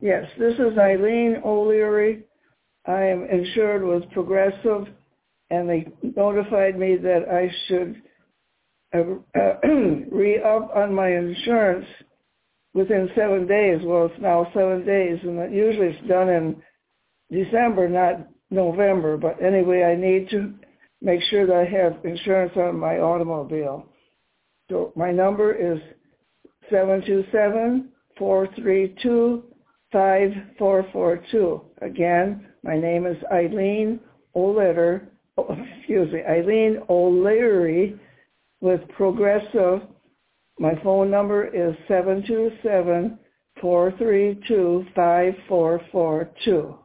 Yes, this is Eileen O'Leary. I am insured with Progressive, and they notified me that I should re-up on my insurance within 7 days. Well, it's now 7 days, and usually it's done in December, not November. But anyway, I need to make sure that I have insurance on my automobile. So my number is 727-432-5442. Again, my name is Eileen O'Leary with Progressive. My phone number is 727-432-5442.